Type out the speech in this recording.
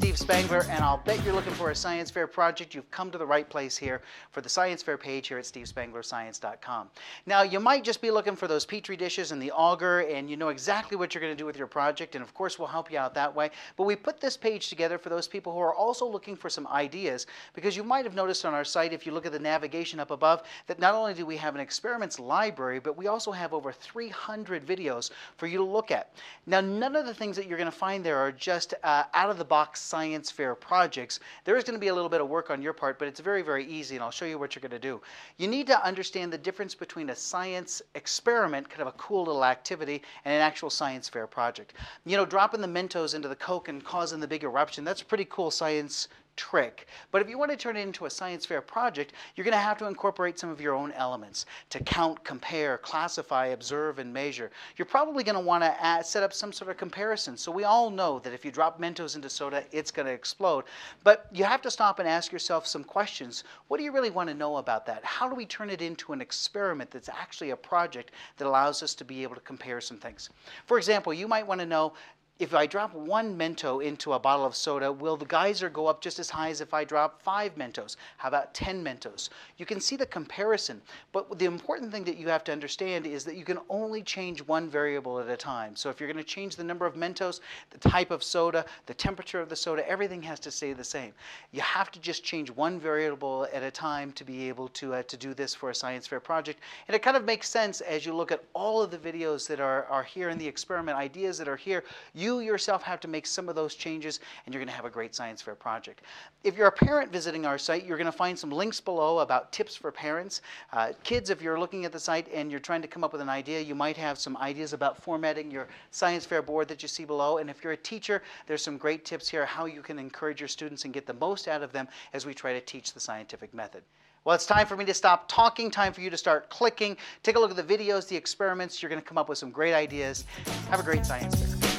Steve Spangler, and I'll bet you're looking for a science fair project. You've come to the right place here for the science fair page here at stevespanglerscience.com. Now, you might just be looking for those Petri dishes and the auger, and you know exactly what you're going to do with your project, and of course we'll help you out that way. But we put this page together for those people who are also looking for some ideas, because you might have noticed on our site, if you look at the navigation up above, that not only do we have an experiments library, but we also have over 300 videos for you to look at. Now, none of the things that you're going to find there are just out-of-the-box science fair projects. There is going to be a little bit of work on your part, but it's very, very easy, and I'll show you what you're going to do. You need to understand the difference between a science experiment, kind of a cool little activity, and an actual science fair project. You know, dropping the Mentos into the Coke and causing the big eruption, that's a pretty cool science trick. But if you want to turn it into a science fair project, you're going to have to incorporate some of your own elements to count, compare, classify, observe, and measure. You're probably going to want to set up some sort of comparison. So we all know that if you drop Mentos into soda, it's going to explode. But you have to stop and ask yourself some questions. What do you really want to know about that? How do we turn it into an experiment that's actually a project that allows us to be able to compare some things? For example, you might want to know, if I drop one Mento into a bottle of soda, will the geyser go up just as high as if I drop 5 Mentos? How about 10 Mentos? You can see the comparison, but the important thing that you have to understand is that you can only change one variable at a time. So if you're going to change the number of Mentos, the type of soda, the temperature of the soda, everything has to stay the same. You have to just change one variable at a time to be able to do this for a science fair project. And it kind of makes sense as you look at all of the videos that are here in the experiment, ideas that are here. You yourself have to make some of those changes, and you're going to have a great science fair project. If you're a parent visiting our site, you're going to find some links below about tips for parents. Kids, if you're looking at the site and you're trying to come up with an idea, you might have some ideas about formatting your science fair board that you see below. And if you're a teacher, there's some great tips here how you can encourage your students and get the most out of them as we try to teach the scientific method. Well, it's time for me to stop talking, time for you to start clicking. Take a look at the videos, the experiments. You're going to come up with some great ideas. Have a great science fair.